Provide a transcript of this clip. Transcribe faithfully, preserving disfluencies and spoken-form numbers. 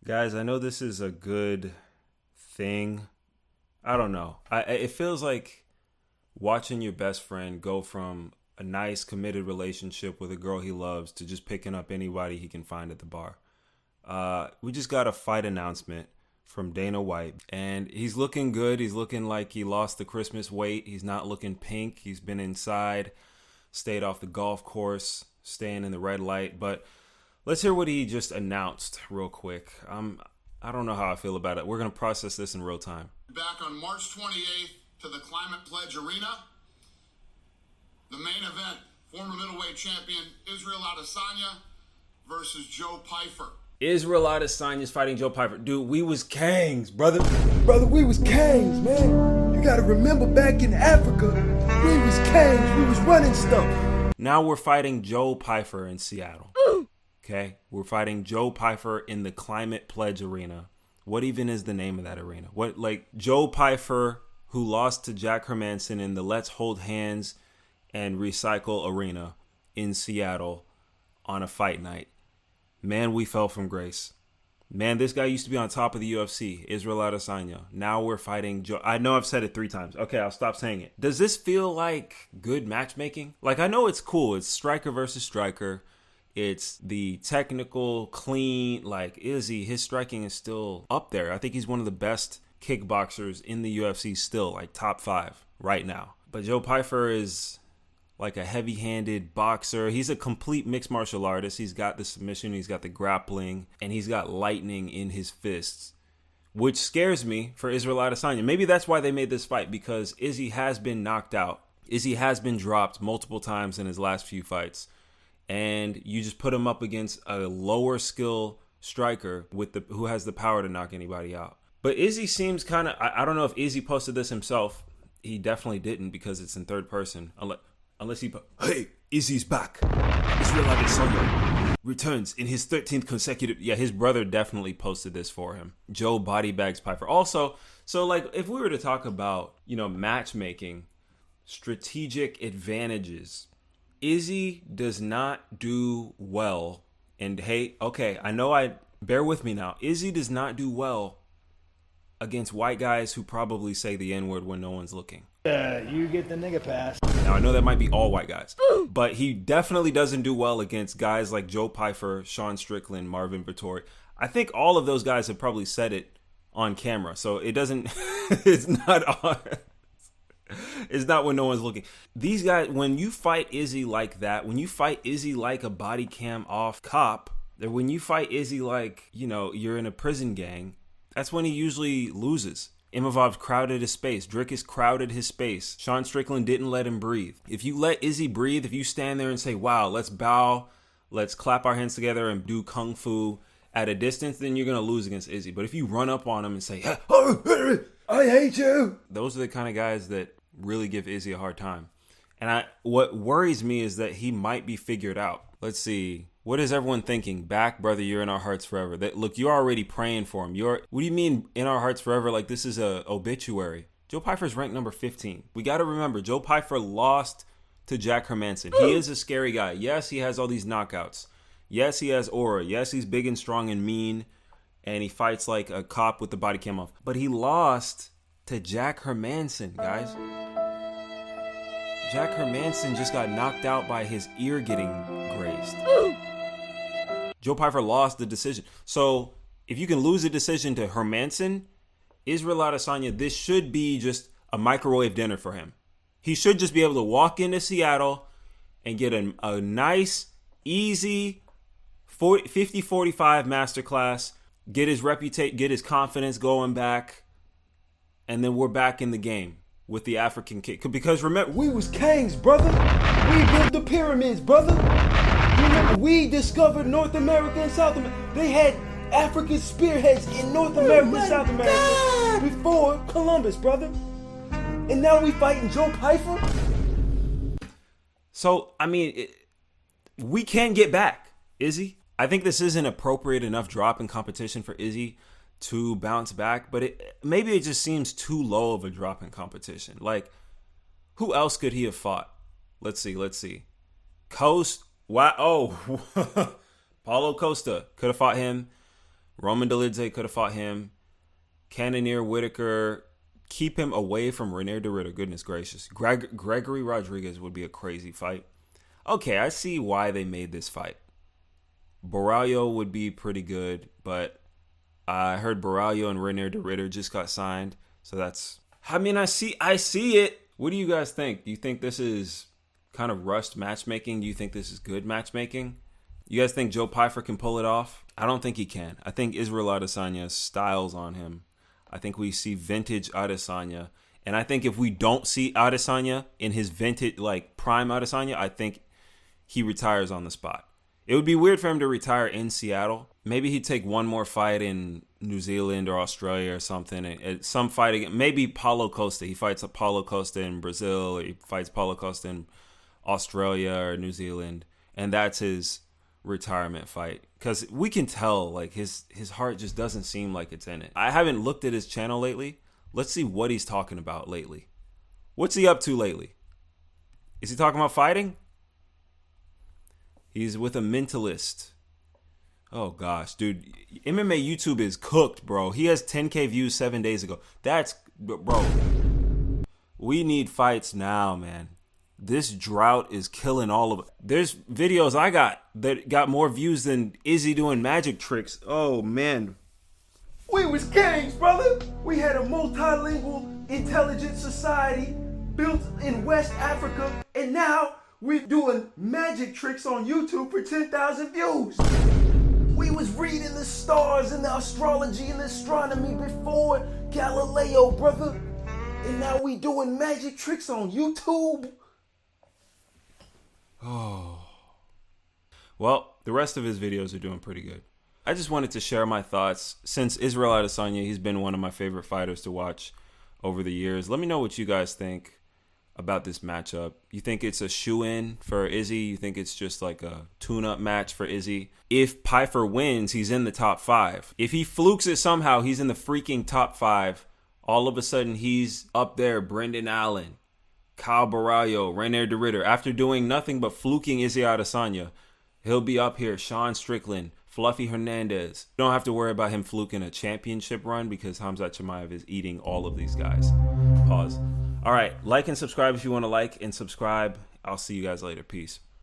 Guys, I know this is a good thing. I don't know. I it feels like watching your best friend go from a nice committed relationship with a girl he loves to just picking up anybody he can find at the bar. Uh, we just got a fight announcement from Dana White, and he's looking good. He's looking like he lost the Christmas weight. He's not looking pink. He's been inside, stayed off the golf course, staying in the red light, but let's hear what he just announced real quick. Um, I don't know how I feel about it. We're going to process this in real time. Back on March twenty-eighth to the Climate Pledge Arena. The main event, former middleweight champion Israel Adesanya versus Joe Pyfer. Israel Adesanya is fighting Joe Pyfer. Dude, we was kangs, brother. Brother, we was kangs, man. You got to remember back in Africa, we was kangs. We was running stuff. Now we're fighting Joe Pyfer in Seattle. Okay, we're fighting Joe Pyfer in the Climate Pledge Arena. What even is the name of that arena? What, like, Joe Pyfer, who lost to Jack Hermanson in the Let's Hold Hands and Recycle Arena in Seattle on a fight night. Man, we fell from grace. Man, this guy used to be on top of the U F C, Israel Adesanya. Now we're fighting Joe. I know I've said it three times. Okay, I'll stop saying it. Does this feel like good matchmaking? Like, I know it's cool. It's striker versus striker. It's the technical, clean, like Izzy, his striking is still up there. I think he's one of the best kickboxers in the U F C still, like top five right now. But Joe Pyfer is like a heavy-handed boxer. He's a complete mixed martial artist. He's got the submission, he's got the grappling, and he's got lightning in his fists, which scares me for Israel Adesanya. Maybe that's why they made this fight, because Izzy has been knocked out. Izzy has been dropped multiple times in his last few fights. And you just put him up against a lower skill striker with the who has the power to knock anybody out. But Izzy seems kind of, I, I don't know if Izzy posted this himself. He definitely didn't, because it's in third person. Unless, unless he, hey, Izzy's back. Israel Adesanya returns in his thirteenth consecutive. Yeah, his brother definitely posted this for him. Joe body bags Pyfer. Also, so like if we were to talk about, you know, matchmaking, strategic advantages, Izzy does not do well, and hey, okay, I know I, bear with me now. Izzy does not do well against white guys who probably say the N-word when no one's looking. Yeah, you get the nigga pass. Now, I know that might be all white guys, but he definitely doesn't do well against guys like Joe Pyfer, Sean Strickland, Marvin Vettori. I think all of those guys have probably said it on camera, so it doesn't, it's not on. It's not when no one's looking. These guys, when you fight Izzy like that, when you fight Izzy like a body cam off cop, or when you fight Izzy like, you know, you're in a prison gang, that's when he usually loses. Imavov crowded his space. Dricus crowded his space. Sean Strickland didn't let him breathe. If you let Izzy breathe, if you stand there and say, wow, let's bow, let's clap our hands together and do kung fu at a distance, then you're going to lose against Izzy. But if you run up on him and say, hey, oh, I hate you, those are the kind of guys that really give Izzy a hard time. And I, what worries me is that he might be figured out. Let's see. What is everyone thinking? Back, brother, you're in our hearts forever. That, look, you're already praying for him. You're, what do you mean in our hearts forever? Like this is a obituary. Joe Pyfer's ranked number fifteen. We got to remember, Joe Pyfer lost to Jack Hermanson. He is a scary guy. Yes, he has all these knockouts. Yes, he has aura. Yes, he's big and strong and mean. And he fights like a cop with the body cam off. But he lost to Jack Hermanson, guys. Jack Hermanson just got knocked out by his ear getting grazed. Joe Pyfer lost the decision. So if you can lose a decision to Hermanson, Israel Adesanya, this should be just a microwave dinner for him. He should just be able to walk into Seattle and get a, a nice, easy fifty forty-five masterclass, get his reputation, get his confidence going back, and then we're back in the game with the African kick. Because remember, we was kangs, brother. We built the pyramids, brother. Remember, we discovered North America and South America. They had African spearheads in North America oh and South America God. before Columbus, brother. And now we fighting Joe Pyfer? So, I mean, it, we can get back, Izzy. I think this is an appropriate enough drop in competition for Izzy to bounce back, but it maybe it just seems too low of a drop in competition. Like, who else could he have fought? Let's see, let's see. Coast, wow, oh, Paulo Costa could have fought him. Roman Dolidze could have fought him. Cannonier Whitaker, keep him away from Reinier de Ridder. Goodness gracious. Greg, Gregory Rodriguez would be a crazy fight. Okay, I see why they made this fight. Baralho would be pretty good, but I heard Baralho and Reinier de Ridder just got signed. So that's, I mean, I see, I see it. What do you guys think? Do you think this is kind of rushed matchmaking? Do you think this is good matchmaking? You guys think Joe Pyfer can pull it off? I don't think he can. I think Israel Adesanya styles on him. I think we see vintage Adesanya. And I think if we don't see Adesanya in his vintage, like prime Adesanya, I think he retires on the spot. It would be weird for him to retire in Seattle. Maybe he'd take one more fight in New Zealand or Australia or something. And some fight again. Maybe Paulo Costa. He fights a Paulo Costa in Brazil. Or he fights Paulo Costa in Australia or New Zealand. And that's his retirement fight. Because we can tell, like, his, his heart just doesn't seem like it's in it. I haven't looked at his channel lately. Let's see what he's talking about lately. What's he up to lately? Is he talking about fighting? He's with a mentalist. Oh, gosh, dude. M M A YouTube is cooked, bro. He has ten K views seven days ago. That's, bro. We need fights now, man. This drought is killing all of it. There's videos I got that got more views than Izzy doing magic tricks. Oh, man. We was kings, brother. We had a multilingual, intelligent society built in West Africa, and now we're doing magic tricks on YouTube for ten thousand views. We was reading the stars and the astrology and the astronomy before Galileo, brother. And now we doing magic tricks on YouTube. Oh. Well, the rest of his videos are doing pretty good. I just wanted to share my thoughts. Since Israel Adesanya, he's been one of my favorite fighters to watch over the years. Let me know what you guys think about this matchup. You think it's a shoe-in for Izzy? You think it's just like a tune-up match for Izzy? If Pyfer wins, he's in the top five. If he flukes it somehow, he's in the freaking top five. All of a sudden, he's up there. Brendan Allen, Kyle Baralho, Reinier de Ridder. After doing nothing but fluking Izzy Adesanya, he'll be up here. Sean Strickland, Fluffy Hernandez. You don't have to worry about him fluking a championship run because Khamzat Chimaev is eating all of these guys. Pause. All right, like and subscribe if you want to like and subscribe. I'll see you guys later. Peace.